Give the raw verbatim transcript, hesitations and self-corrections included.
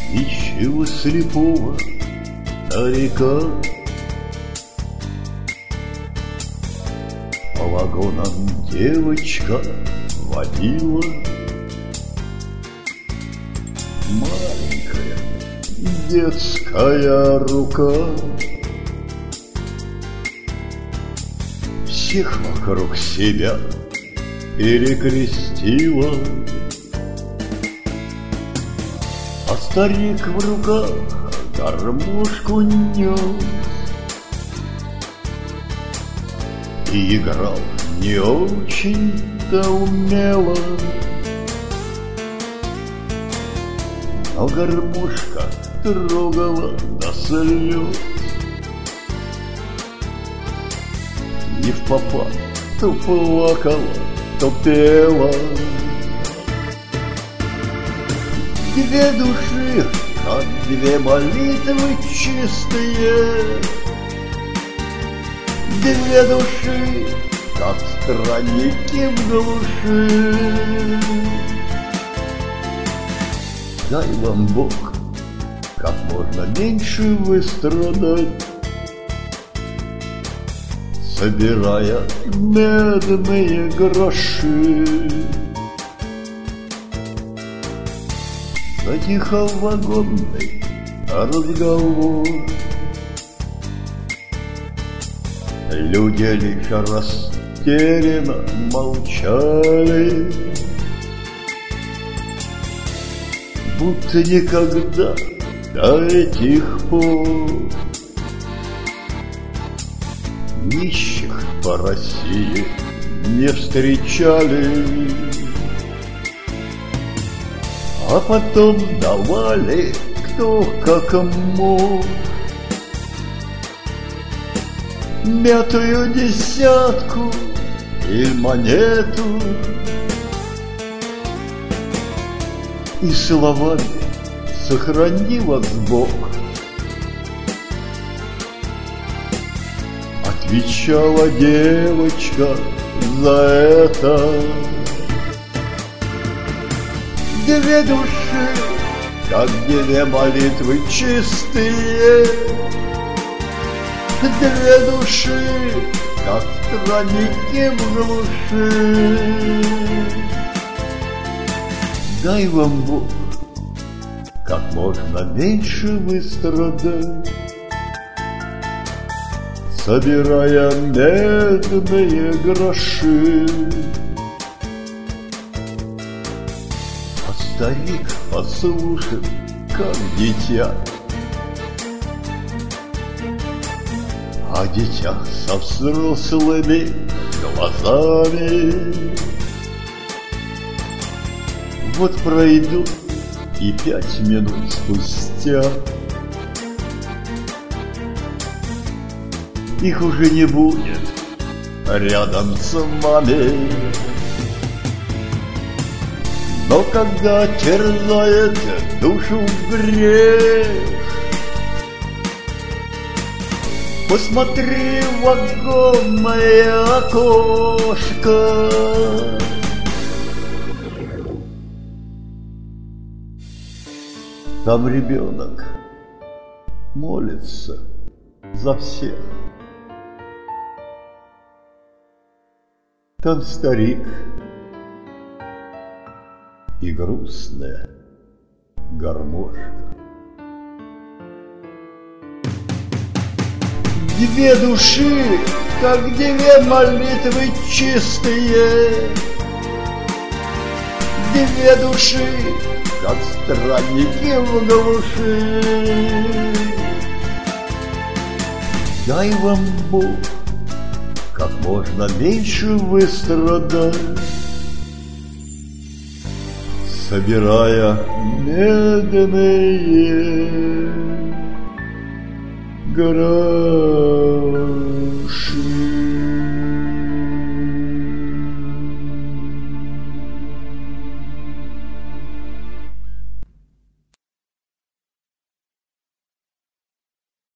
Ищу слепого старика, по вагонам девочка водила. Маленькая детская рука всех вокруг себя перекрестила. А старик в руках гармошку нес и играл не очень-то умело. Но гармошка трогала до слез. Не впопад то плакала, то пела. Две души, как две молитвы чистые, две души, как странники в глуши. Дай вам Бог как можно меньше выстрадать, собирая медные гроши. Затихал вагонный разговор. Люди лишь растерянно молчали, будто никогда до этих пор нищих по России не встречали. А потом давали кто как мог мятую десятку или монету, и словами «Сохрани вас Бог» отвечала девочка за это. Две души, как две молитвы чистые, две души, как странники в глуши. Дай вам Бог как можно меньше выстрадать, собирая медные гроши. А старик послушал, как дитя, а дитя со взрослыми глазами. Вот пройдут и пять минут спустя их уже не будет рядом с вами. Но когда терзает душу грех, посмотри в вагонное окошко. Там ребенок молится за всех. Там старик и грустная гармошка. Две души, как две молитвы чистые, две души, как странники в глуши. Дай вам Бог как можно меньше выстрадать, собирая медные гроши.